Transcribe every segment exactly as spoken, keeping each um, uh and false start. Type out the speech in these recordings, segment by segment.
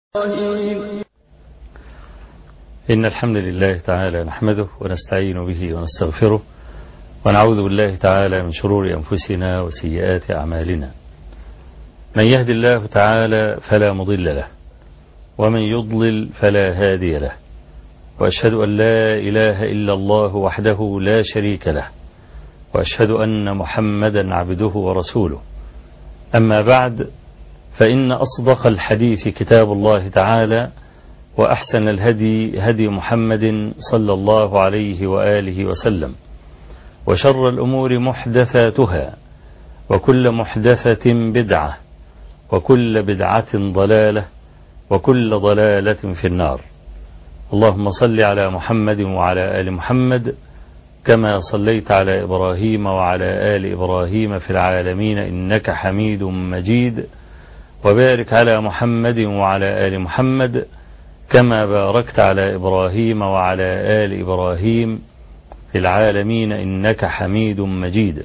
إن الحمد لله تعالى نحمده ونستعين به ونستغفره ونعوذ بالله تعالى من شرور أنفسنا وسيئات أعمالنا. من يهد الله تعالى فلا مضل له ومن يضلل فلا هادي له، وأشهد أن لا إله إلا الله وحده لا شريك له، وأشهد أن محمدا عبده ورسوله. أما بعد، فإن أصدق الحديث كتاب الله تعالى، وأحسن الهدي هدي محمد صلى الله عليه وآله وسلم، وشر الأمور محدثاتها، وكل محدثة بدعة، وكل بدعة ضلالة، وكل ضلالة في النار. اللهم صل على محمد وعلى آل محمد كما صليت على إبراهيم وعلى آل إبراهيم في العالمين إنك حميد مجيد، وبارك على محمد وعلى آل محمد كما باركت على إبراهيم وعلى آل إبراهيم في العالمين إنك حميد مجيد.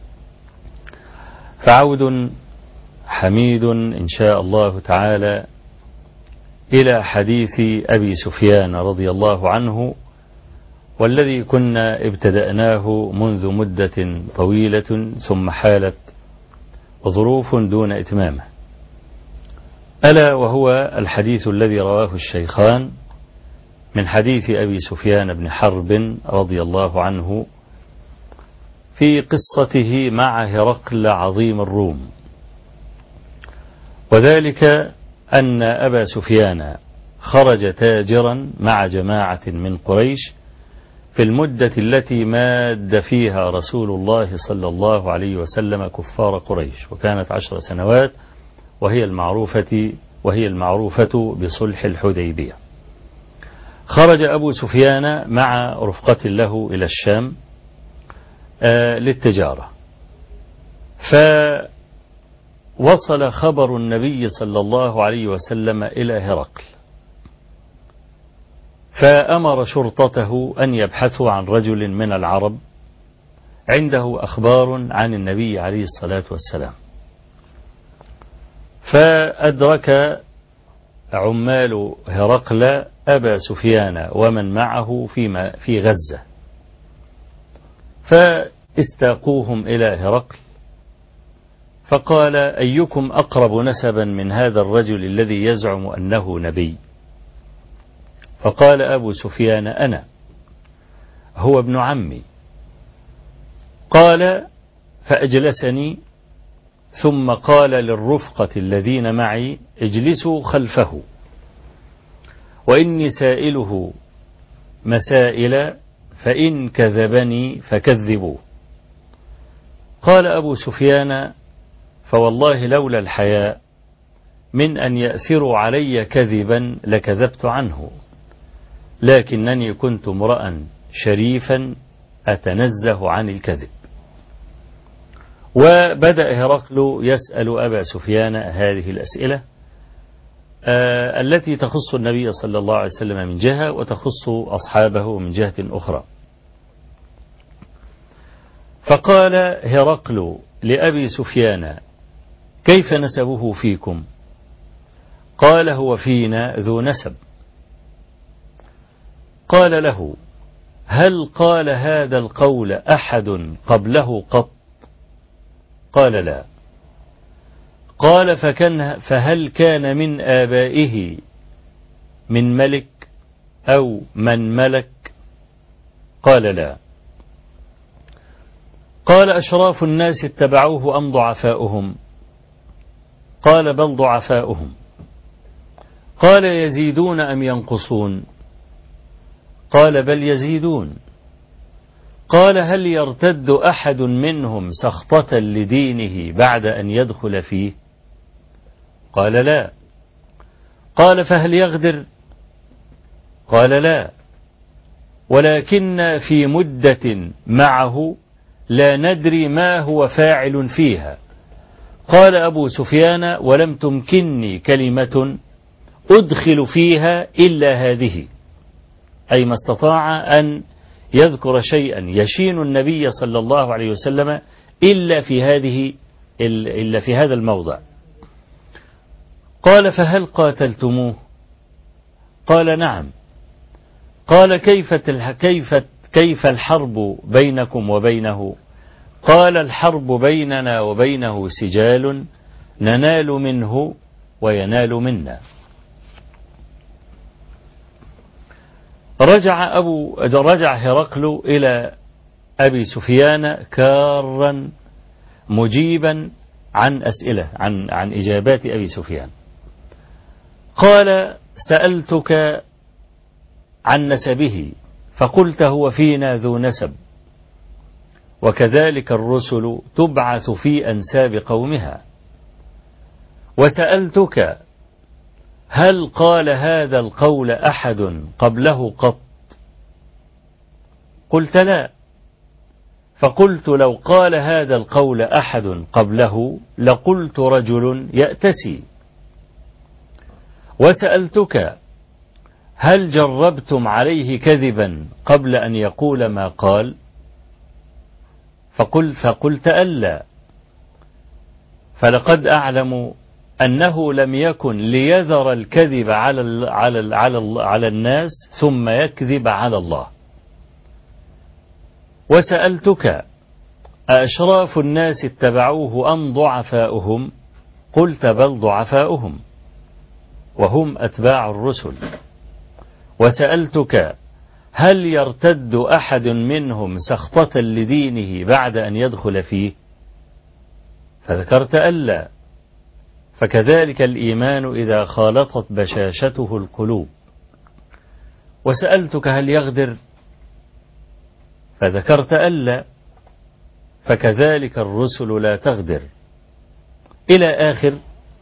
فعود حميد إن شاء الله تعالى إلى حديث أبي سفيان رضي الله عنه، والذي كنا ابتدأناه منذ مدة طويلة ثم حالت ظروف دون إتمامه، ألا وهو الحديث الذي رواه الشيخان من حديث أبي سفيان بن حرب رضي الله عنه في قصته مع هرقل عظيم الروم. وذلك أن أبا سفيان خرج تاجرا مع جماعة من قريش في المدة التي ماد فيها رسول الله صلى الله عليه وسلم كفار قريش، وكانت عشر سنوات، وهي المعروفة وهي المعروفة بصلح الحديبية. خرج أبو سفيان مع رفقة له إلى الشام آه للتجارة، فوصل خبر النبي صلى الله عليه وسلم إلى هرقل، فأمر شرطته أن يبحثوا عن رجل من العرب عنده أخبار عن النبي عليه الصلاة والسلام. فأدرك عمال هرقل أبا سفيان ومن معه في في غزة، فاستاقوهم إلى هرقل، فقال: أيكم أقرب نسبا من هذا الرجل الذي يزعم أنه نبي؟ فقال أبو سفيان: أنا، هو ابن عمي. قال: فأجلسني، ثم قال للرفقة الذين معي: اجلسوا خلفه، وإني سائله مسائل، فإن كذبني فكذبوه. قال أبو سفيان: فوالله لولا الحياء من أن يأثروا علي كذبا لكذبت عنه، لكنني كنت امرأ شريفا أتنزه عن الكذب. وبدأ هرقل يسأل أبا سفيان هذه الأسئلة آه التي تخص النبي صلى الله عليه وسلم من جهة، وتخص أصحابه من جهة أخرى. فقال هرقل لأبي سفيان: كيف نسبه فيكم؟ قال: هو فينا ذو نسب. قال له: هل قال هذا القول أحد قبله قط؟ قال: لا. قال: فكان فهل كان من آبائه من ملك أو من ملك؟ قال: لا. قال: أشراف الناس اتبعوه أم ضعفاؤهم؟ قال: بل ضعفاؤهم. قال: يزيدون أم ينقصون؟ قال: بل يزيدون. قال: هل يرتد أحد منهم سخطة لدينه بعد أن يدخل فيه؟ قال: لا. قال: فهل يغدر؟ قال: لا، ولكن في مدة معه لا ندري ما هو فاعل فيها. قال أبو سفيان: ولم تمكنني كلمة أدخل فيها إلا هذه، أي ما استطاع أن يذكر شيئا يشين النبي صلى الله عليه وسلم إلا في هذه إلا في هذا الموضع. قال: فهل قاتلتموه؟ قال نعم. قال كيف كيف كيف الحرب بينكم وبينه؟ قال الحرب بيننا وبينه سجال ننال منه وينال منا. رجع أبو رجع هرقل إلى أبي سفيان كارا مجيبا عن أسئلة عن عن إجابات أبي سفيان. قال سألتك عن نسبه فقلت هو فينا ذو نسب، وكذلك الرسل تبعث في أنساب قومها. وسألتك هل قال هذا القول أحد قبله قط؟ قلت لا. فقلت لو قال هذا القول أحد قبله لقلت رجل يأتسي. وسألتك هل جربتم عليه كذبا قبل أن يقول ما قال؟ فقل فقلت ألا. فلقد أعلم أنه لم يكن ليذر الكذب على ال على ال على, ال على الناس ثم يكذب على الله. وسألتك أشراف الناس اتبعوه أم ضعفاؤهم؟ قلت بل ضعفاؤهم وهم أتباع الرسل. وسألتك هل يرتد أحد منهم سخطة لدينه بعد أن يدخل فيه؟ فذكرت ألا. فكذلك الإيمان إذا خالطت بشاشته القلوب. وسألتك هل يغدر؟ فذكرت ألا. فكذلك الرسل لا تغدر، إلى آخر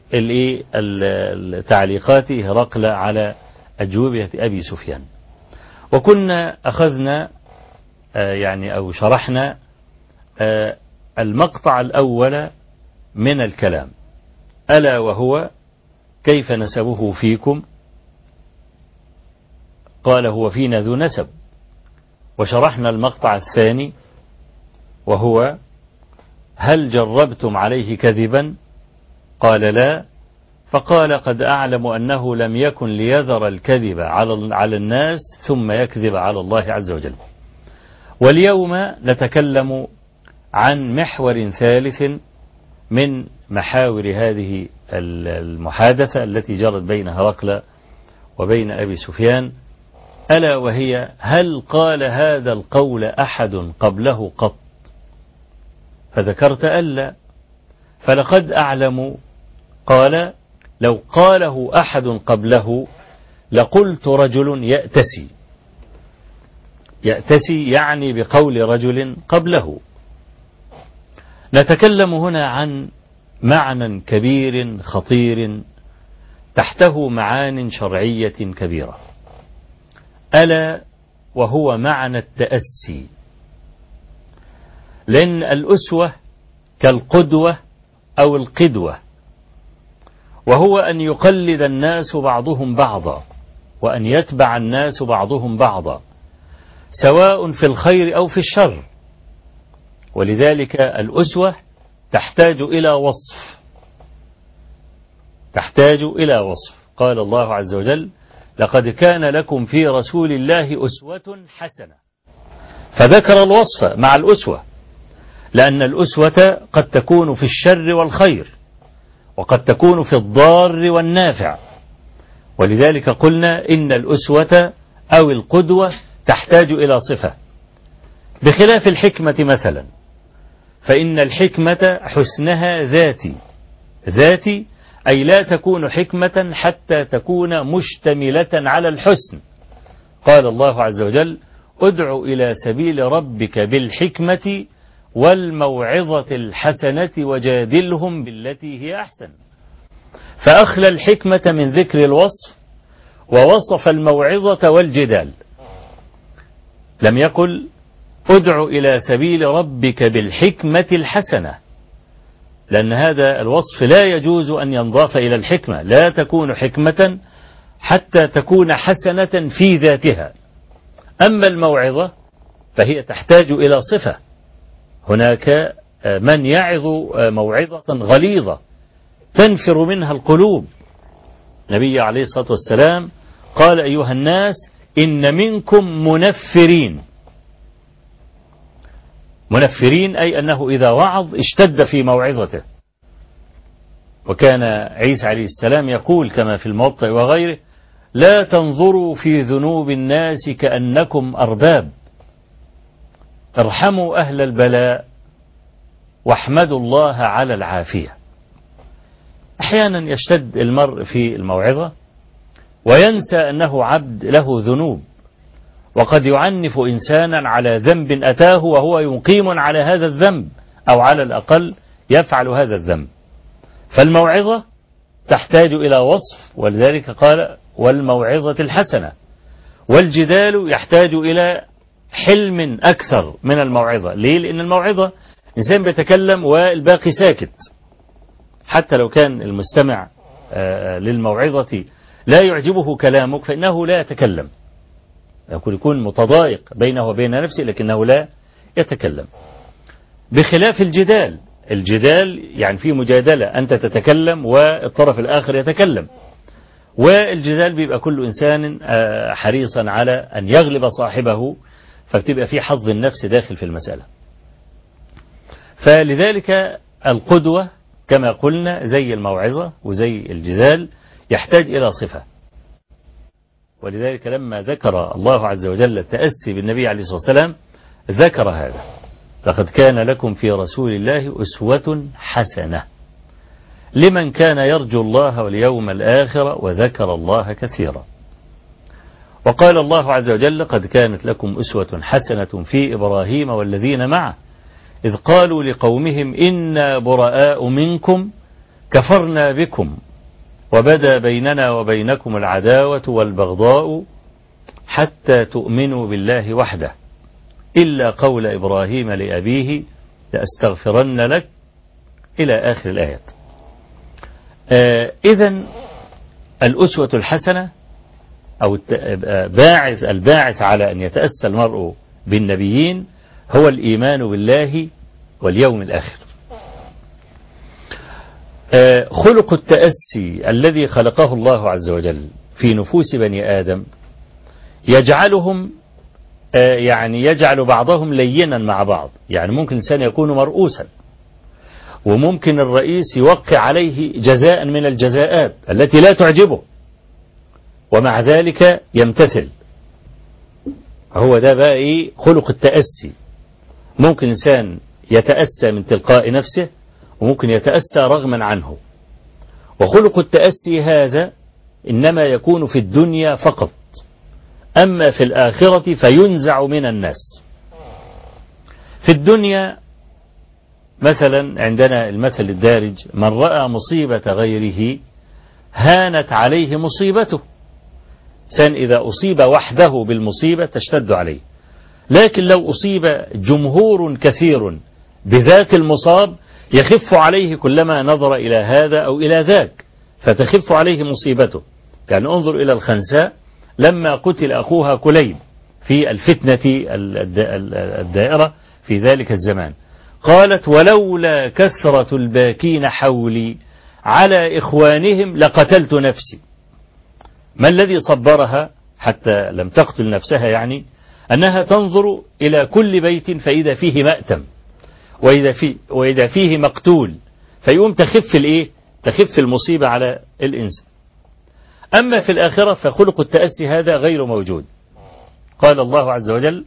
التعليقات هرقل على أجوبة أبي سفيان. وكنا أخذنا يعني أو شرحنا المقطع الأول من الكلام، ألا وهو كيف نسبه فيكم؟ قال هو فينا ذو نسب. وشرحنا المقطع الثاني وهو هل جربتم عليه كذبا؟ قال لا. فقال قد أعلم أنه لم يكن ليذر الكذب على على الناس ثم يكذب على الله عز وجل. واليوم نتكلم عن محور ثالث من محاور هذه المحادثة التي جرت بين هرقل وبين أبي سفيان، ألا وهي هل قال هذا القول أحد قبله قط؟ فذكرت ألا. فلقد أعلم قال لو قاله أحد قبله لقلت رجل يأتسي. يأتسي يعني بقول رجل قبله. نتكلم هنا عن معنى كبير خطير تحته معان شرعية كبيرة، ألا وهو معنى التأسي. لأن الأسوة كالقدوة أو القدوة، وهو أن يقلد الناس بعضهم بعضا وأن يتبع الناس بعضهم بعضا سواء في الخير أو في الشر. ولذلك الأسوة تحتاج إلى وصف، تحتاج إلى وصف. قال الله عز وجل لقد كان لكم في رسول الله أسوة حسنة، فذكر الوصف مع الأسوة، لأن الأسوة قد تكون في الشر والخير وقد تكون في الضار والنافع. ولذلك قلنا إن الأسوة أو القدوة تحتاج إلى صفة، بخلاف الحكمة مثلا، فإن الحكمة حسنها ذاتي. ذاتي أي لا تكون حكمة حتى تكون مشتملة على الحسن. قال الله عز وجل ادع إلى سبيل ربك بالحكمة والموعظة الحسنة وجادلهم بالتي هي أحسن. فأخلى الحكمة من ذكر الوصف ووصف الموعظة والجدال. لم يقل ادع إلى سبيل ربك بالحكمة الحسنة، لأن هذا الوصف لا يجوز أن ينضاف إلى الحكمة، لا تكون حكمة حتى تكون حسنة في ذاتها. أما الموعظة فهي تحتاج إلى صفة. هناك من يعظ موعظة غليظة تنفر منها القلوب. النبي عليه الصلاة والسلام قال أيها الناس إن منكم منفرين. منفرين أي أنه إذا وعظ اشتد في موعظته. وكان عيسى عليه السلام يقول كما في الموطأ وغيره: لا تنظروا في ذنوب الناس كأنكم أرباب، ارحموا أهل البلاء واحمدوا الله على العافية. أحيانا يشتد المرء في الموعظة وينسى أنه عبد له ذنوب، وقد يعنف إنسانا على ذنب أتاه وهو يقيم على هذا الذنب، أو على الأقل يفعل هذا الذنب. فالموعظة تحتاج إلى وصف، ولذلك قال والموعظة الحسنة. والجدال يحتاج إلى حلم أكثر من الموعظة. ليه؟ لأن الموعظة إنسان بيتكلم والباقي ساكت، حتى لو كان المستمع للموعظة لا يعجبه كلامك فإنه لا يتكلم، يكون يكون متضايق بينه وبين نفسه لكنه لا يتكلم. بخلاف الجدال، الجدال يعني فيه مجادلة، أنت تتكلم والطرف الآخر يتكلم، والجدال بيبقى كل إنسان حريصا على أن يغلب صاحبه، فبتبقى فيه حظ النفس داخل في المسألة. فلذلك القدوة كما قلنا زي الموعظة وزي الجدال يحتاج إلى صفة. ولذلك لما ذكر الله عز وجل التأسي بالنبي عليه الصلاة والسلام ذكر هذا: لقد كان لكم في رسول الله أسوة حسنة لمن كان يرجو الله واليوم الآخر وذكر الله كثيرا. وقال الله عز وجل: قد كانت لكم أسوة حسنة في إبراهيم والذين معه إذ قالوا لقومهم إنا براء منكم كفرنا بكم وبدا بيننا وبينكم العداوة والبغضاء حتى تؤمنوا بالله وحده إلا قول إبراهيم لأبيه لأستغفرن لك إلى آخر الآيات. آه إذن الأسوة الحسنة أو باعث الباعث على أن يتأسى المرء بالنبيين هو الإيمان بالله واليوم الآخر. آه خلق التأسي الذي خلقه الله عز وجل في نفوس بني آدم يجعلهم آه يعني يجعل بعضهم لينا مع بعض. يعني ممكن الإنسان يكون مرؤوسا، وممكن الرئيس يوقع عليه جزاء من الجزاءات التي لا تعجبه، ومع ذلك يمتثل. هو ده بقى إيه خلق التأسي. ممكن إنسان يتأسى من تلقاء نفسه، وممكن يتأسى رغما عنه. وخلق التأسي هذا إنما يكون في الدنيا فقط، أما في الآخرة فينزع من الناس. في الدنيا مثلا عندنا المثل الدارج: من رأى مصيبة غيره هانت عليه مصيبته. إنسان إذا أصيب وحده بالمصيبة تشتد عليه، لكن لو أصيب جمهور كثير بذات المصاب يخف عليه كلما نظر إلى هذا أو إلى ذاك، فتخف عليه مصيبته. يعني انظر إلى الخنساء لما قتل أخوها كليب في الفتنة الدائرة في ذلك الزمان، قالت: ولولا كثرة الباكين حولي على إخوانهم لقتلت نفسي. ما الذي صبرها حتى لم تقتل نفسها؟ يعني أنها تنظر إلى كل بيت فإذا فيه مأتم وإذا فيه, وإذا فيه مقتول، فيقوم تخف الإيه؟ تخف المصيبة على الإنسان. أما في الآخرة فخلق التأسي هذا غير موجود. قال الله عز وجل: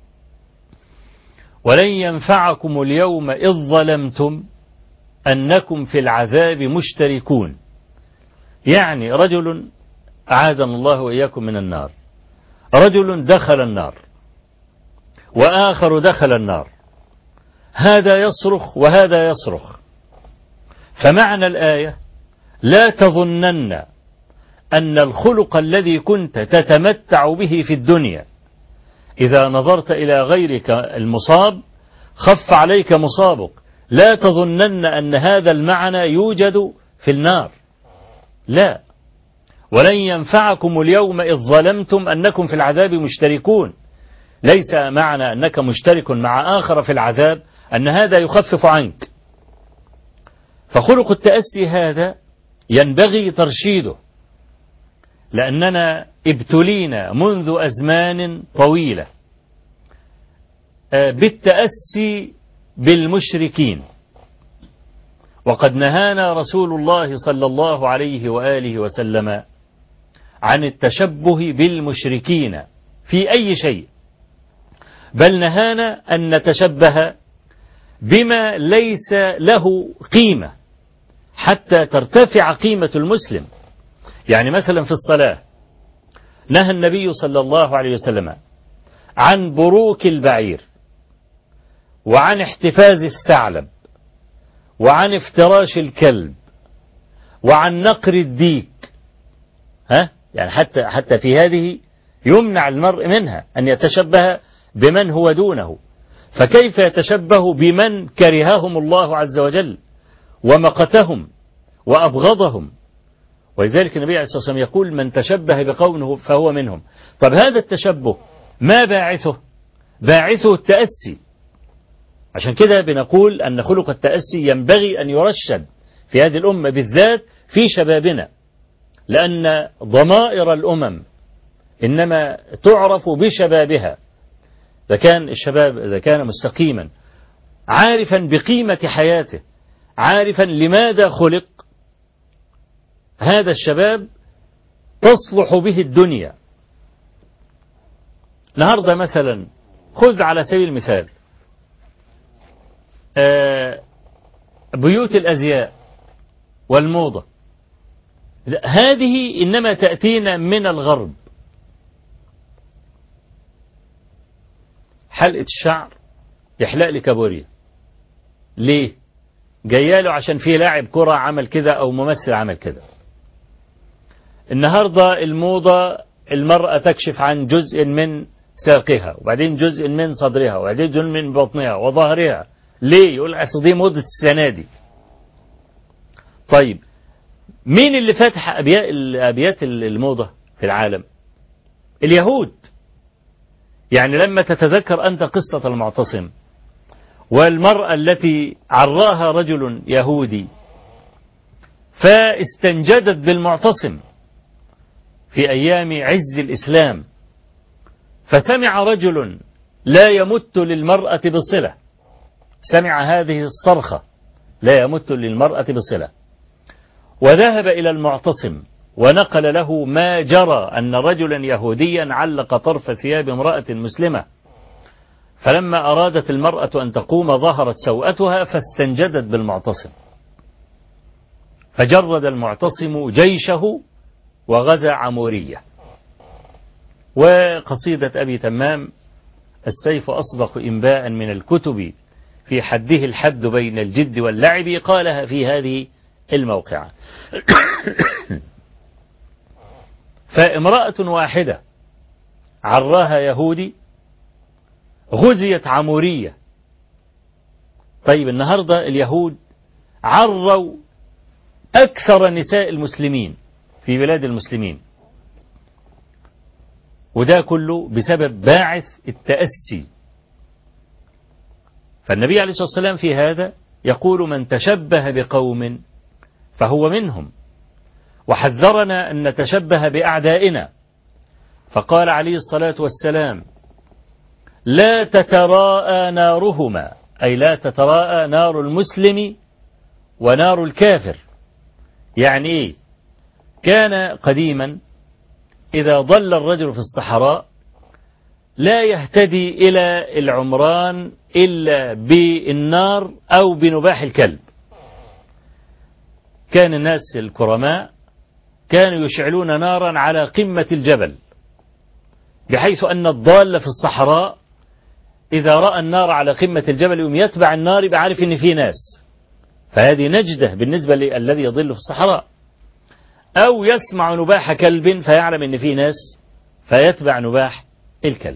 ولن ينفعكم اليوم إذ ظلمتم أنكم في العذاب مشتركون. يعني رجل أعاذنا الله وإياكم من النار، رجل دخل النار وآخر دخل النار، هذا يصرخ وهذا يصرخ. فمعنى الآية: لا تظنن أن الخلق الذي كنت تتمتع به في الدنيا إذا نظرت إلى غيرك المصاب خف عليك مصابك، لا تظنن أن هذا المعنى يوجد في النار. لا، ولن ينفعكم اليوم إذ ظلمتم أنكم في العذاب مشتركون. ليس معنى أنك مشترك مع آخر في العذاب أن هذا يخفف عنك. فخلق التأسي هذا ينبغي ترشيده، لأننا ابتلينا منذ أزمان طويلة بالتأسي بالمشركين، وقد نهانا رسول الله صلى الله عليه وآله وسلم عن التشبه بالمشركين في أي شيء، بل نهانا أن نتشبه بما ليس له قيمة حتى ترتفع قيمة المسلم. يعني مثلا في الصلاة نهى النبي صلى الله عليه وسلم عن بروك البعير، وعن احتفاز الثعلب، وعن افتراش الكلب، وعن نقر الديك. ها يعني حتى حتى في هذه يمنع المرء منها أن يتشبه بمن هو دونه، فكيف يتشبه بمن كرههم الله عز وجل ومقتهم وأبغضهم؟ ولذلك النبي عليه الصلاة والسلام يقول: من تشبه بقوم فهو منهم. طب هذا التشبه ما باعثه؟ باعثه التأسي. عشان كده بنقول أن خلق التأسي ينبغي أن يرشد في هذه الأمة بالذات في شبابنا، لأن ضمائر الأمم إنما تعرف بشبابها. إذا كان الشباب إذا كان مستقيما عارفا بقيمة حياته، عارفا لماذا خلق، هذا الشباب تصلح به الدنيا. النهارده مثلا خذ على سبيل المثال بيوت الأزياء والموضة، هذه إنما تأتينا من الغرب. حلقة الشعر يحلق لي كابوريا، ليه؟ جاياله عشان فيه لاعب كرة عمل كده أو ممثل عمل كده. النهاردة الموضة المرأة تكشف عن جزء من ساقها، وبعدين جزء من صدرها، وبعدين جزء من بطنها وظهرها. ليه؟ يقول أصل دي موضة السنة دي. طيب مين اللي فتح أبيات الموضة في العالم؟ اليهود. يعني لما تتذكر أنت قصة المعتصم والمرأة التي عراها رجل يهودي فاستنجدت بالمعتصم في أيام عز الإسلام، فسمع رجل لا يمت للمرأة بصلة، سمع هذه الصرخة لا يمت للمرأة بصلة، وذهب إلى المعتصم ونقل له ما جرى أن رجلا يهوديا علق طرف ثياب امرأة مسلمة، فلما أرادت المرأة أن تقوم ظهرت سوءتها فاستنجدت بالمعتصم، فجرد المعتصم جيشه وغزا عمورية. وقصيدة أبي تمام السيف أصدق إنباء من الكتب في حده الحد بين الجد واللعب قالها في هذه الموقعة. فامرأة واحدة عراها يهودي غزيت عمورية. طيب النهاردة اليهود عروا أكثر نساء المسلمين في بلاد المسلمين، وده كله بسبب باعث التأسي. فالنبي عليه الصلاة والسلام في هذا يقول: من تشبه بقوم فهو منهم، وحذرنا أن نتشبه بأعدائنا، فقال عليه الصلاة والسلام: لا تتراءى نارهما، أي لا تتراءى نار المسلم ونار الكافر. يعني إيه؟ كان قديما إذا ضل الرجل في الصحراء لا يهتدي إلى العمران إلا بالنار أو بنباح الكلب. كان الناس الكرماء كانوا يشعلون نارا على قمة الجبل، بحيث أن الضال في الصحراء إذا رأى النار على قمة الجبل يوم يتبع النار بعرف أن في ناس، فهذه نجدة بالنسبة للذي يضل في الصحراء. أو يسمع نباح كلب فيعلم أن في ناس فيتبع نباح الكلب.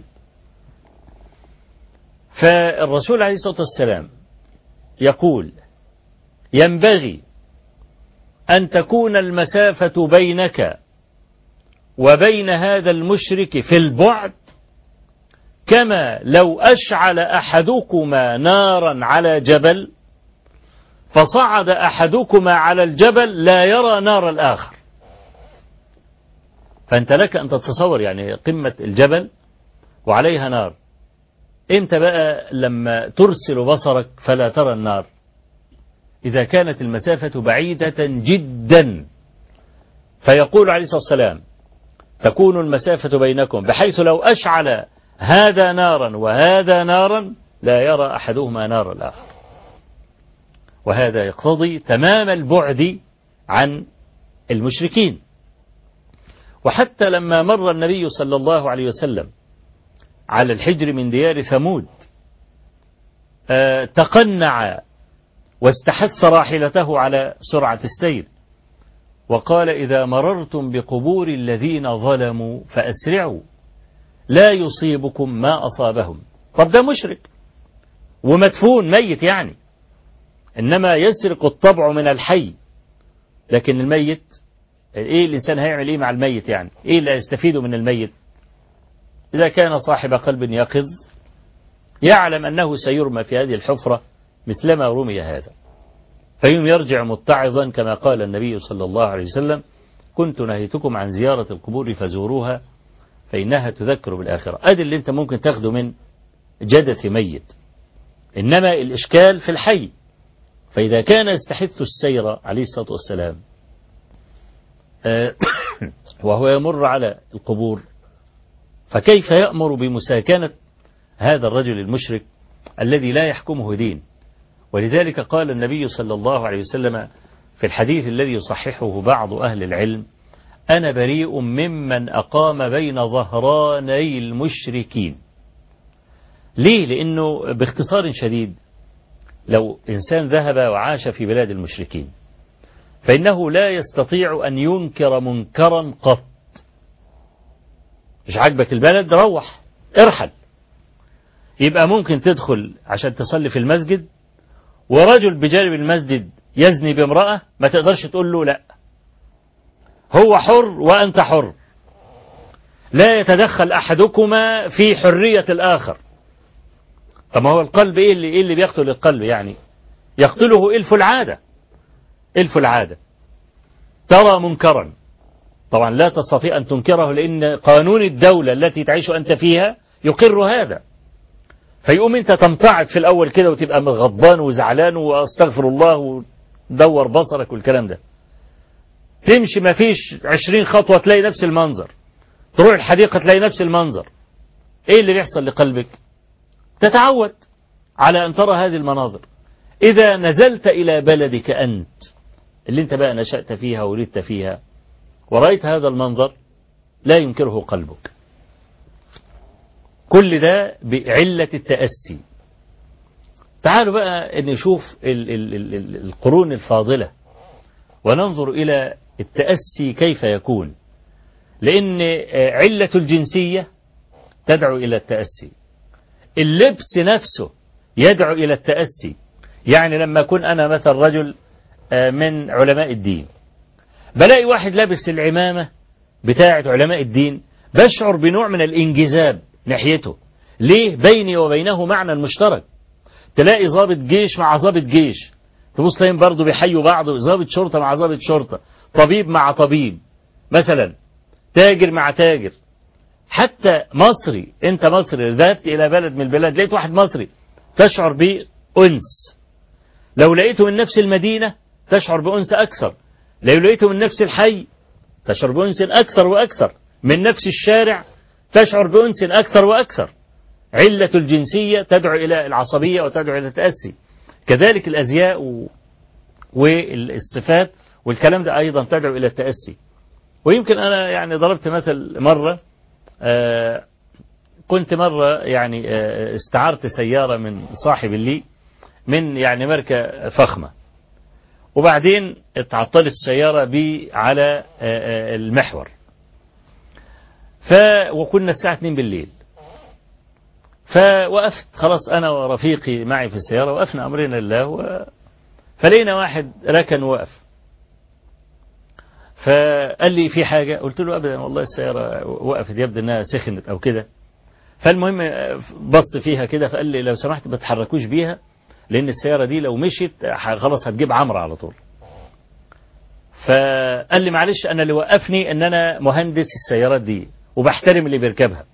فالرسول عليه الصلاة والسلام يقول: ينبغي أن تكون المسافة بينك وبين هذا المشرك في البعد كما لو أشعل أحدكما نارا على جبل فصعد أحدكما على الجبل لا يرى نار الآخر. فأنت لك أن تتصور يعني قمة الجبل وعليها نار، إمتى بقى لما ترسل بصرك فلا ترى النار؟ إذا كانت المسافة بعيدة جدا. فيقول عليه الصلاة والسلام تكون المسافة بينكم بحيث لو أشعل هذا نارا وهذا نارا لا يرى أحدهما نار الآخر. وهذا يقتضي تمام البعد عن المشركين. وحتى لما مر النبي صلى الله عليه وسلم على الحجر من ديار ثمود تقنع واستحث راحلته على سرعة السير وقال إذا مررتم بقبور الذين ظلموا فأسرعوا لا يصيبكم ما أصابهم. طب ده مشرك ومدفون ميت يعني، إنما يسرق الطبع من الحي، لكن الميت إيه الإنسان هيعمل إيه مع الميت؟ يعني إيه اللي يستفيده من الميت؟ إذا كان صاحب قلب يقظ يعلم أنه سيرمى في هذه الحفرة مثلما رمي هذا، فيوم يرجع متعظا كما قال النبي صلى الله عليه وسلم كنت نهيتكم عن زيارة القبور فزوروها فإنها تذكر بالآخرة. أدي اللي أنت ممكن تاخده من جدث ميت، إنما الإشكال في الحي. فإذا كان يستحث السير عليه الصلاة والسلام وهو يمر على القبور، فكيف يأمر بمساكنة هذا الرجل المشرك الذي لا يحكمه دين؟ ولذلك قال النبي صلى الله عليه وسلم في الحديث الذي يصححه بعض أهل العلم أنا بريء ممن أقام بين ظهراني المشركين. ليه؟ لأنه باختصار شديد لو إنسان ذهب وعاش في بلاد المشركين فإنه لا يستطيع أن ينكر منكرا قط. مش عاجبك البلد روح ارحل. يبقى ممكن تدخل عشان تصلي في المسجد ورجل بجانب المسجد يزني بامرأة ما تقدرش تقول له لا، هو حر وأنت حر، لا يتدخل أحدكما في حرية الآخر. طب ما هو القلب إيه اللي, إيه اللي بيقتل القلب؟ يعني يقتله إلف العادة. إلف العادة ترى منكرا طبعا لا تستطيع أن تنكره لأن قانون الدولة التي تعيش أنت فيها يقر هذا. فيقوم أنت تمتعد في الأول كده وتبقى غضبان وزعلان واستغفر الله ودور بصرك والكلام ده. تمشي ما فيش عشرين خطوة تلاقي نفس المنظر، تروح الحديقة تلاقي نفس المنظر. إيه اللي بيحصل لقلبك؟ تتعود على أن ترى هذه المناظر. إذا نزلت إلى بلدك أنت اللي أنت بقى نشأت فيها وولدت فيها ورأيت هذا المنظر لا ينكره قلبك. كل ده بعلة التأسي. تعالوا بقى نشوف ال ال ال القرون الفاضلة وننظر إلى التأسي كيف يكون، لأن علة الجنسية تدعو إلى التأسي، اللبس نفسه يدعو إلى التأسي. يعني لما أكون أنا مثل رجل من علماء الدين بلاقي واحد لابس العمامة بتاعة علماء الدين بشعر بنوع من الانجذاب ناحيته. ليه؟ بيني وبينه معنى مشترك. تلاقي ضابط جيش مع ضابط جيش، تبص تلاقيهم برضه بيحيوا بعض، ضابط شرطة مع ضابط شرطة، طبيب مع طبيب مثلا، تاجر مع تاجر. حتى مصري، انت مصري ذهبت الى بلد من البلاد لقيت واحد مصري تشعر بأنس. لو لقيته من نفس المدينة تشعر بأنس أكثر، لو لقيته من نفس الحي تشعر بأنس أكثر وأكثر، من نفس الشارع تشعر بأنس أكثر وأكثر. علة الجنسية تدعو إلى العصبية وتدعو إلى التأسي. كذلك الأزياء والصفات والكلام ده أيضا تدعو إلى التأسي. ويمكن أنا يعني ضربت مثل مرة، آه كنت مرة يعني آه استعرت سيارة من صاحب لي من يعني ماركة فخمة، وبعدين اتعطلت السيارة بي على آه المحور، ف وكنا الساعة اتنين بالليل، فوقفت خلاص أنا ورفيقي معي في السيارة وقفنا أمرنا لله و... فلقينا واحد ركن وقف، فقال لي في حاجة؟ قلت له أبدا والله السيارة وقفت يبدو أنها سخنت أو كده. فالمهم بص فيها كده فقال لي لو سمحت ما تحركوش بيها لأن السيارة دي لو مشيت خلاص هتجيب عمرة على طول. فقال لي معلش أنا اللي وقفني أن أنا مهندس السيارات دي وبحترم اللي بيركبها.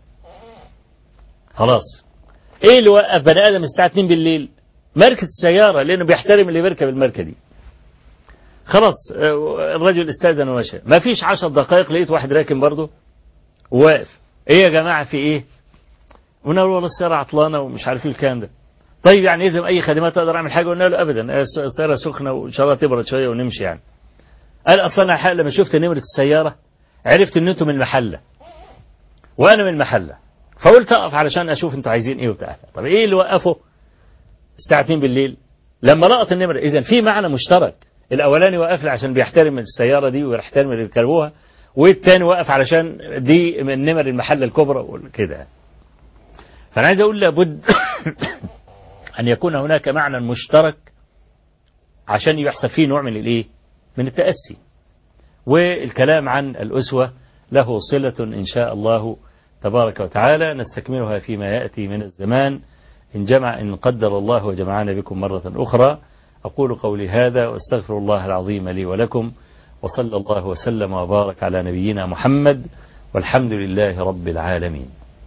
خلاص، إيه اللي وقف بني آدم الساعة اتنين بالليل؟ ماركة السيارة، لأنه بيحترم اللي بيركب الماركة دي. خلاص الرجل استأذن ومشى. ما فيش عشر دقائق لقيت واحد راكب برضه وواقف. إيه يا جماعة في إيه؟ ونقول والله السيارة عطلانة ومش عارف إيه الكلام ده. طيب يعني إذا أي خدمات أقدر أعمل حاجة؟ قلنا له أبدا، السيارة سخنة وإن شاء الله تبرد شوية ونمشي يعني. قال أصلا لما شفت نمرة السيارة عرفت إن أنتم من المحلة وأنا من المحلة، فقلت أقف علشان أشوف أنتم عايزين إيه وبتاع. طب إيه اللي وقفه الساعة اتنين بالليل لما لقط النمرة؟ إذا في معنى مشترك. الأولاني وقف لي عشان بيحترم السيارة دي ويحترم اللي بيركبوها، والتاني وقف علشان دي من نمر المحلة الكبرى وكده. فأنا عايز أقول لابد أن يكون هناك معنى مشترك عشان يحصل فيه نوع من الإيه؟ من التأسي. والكلام عن الأسوة له صلة إن شاء الله تبارك وتعالى نستكملها فيما يأتي من الزمان إن جمع إن قدر الله وجمعنا بكم مرة أخرى. أقول قولي هذا وأستغفر الله العظيم لي ولكم، وصلى الله وسلم وبارك على نبينا محمد، والحمد لله رب العالمين.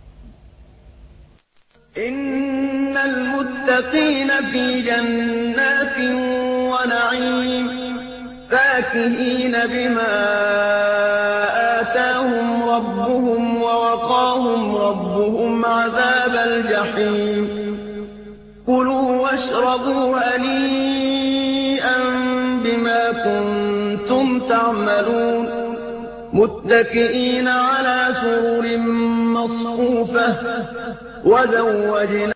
إن المتقين في جنات ونعيم فاكهين بما آتاهم ربهم ووقاهم ربهم عذاب الجحيم. كلوا واشربوا هنيئا بما كنتم تعملون متكئين على سرر مصفوفة وزوجنا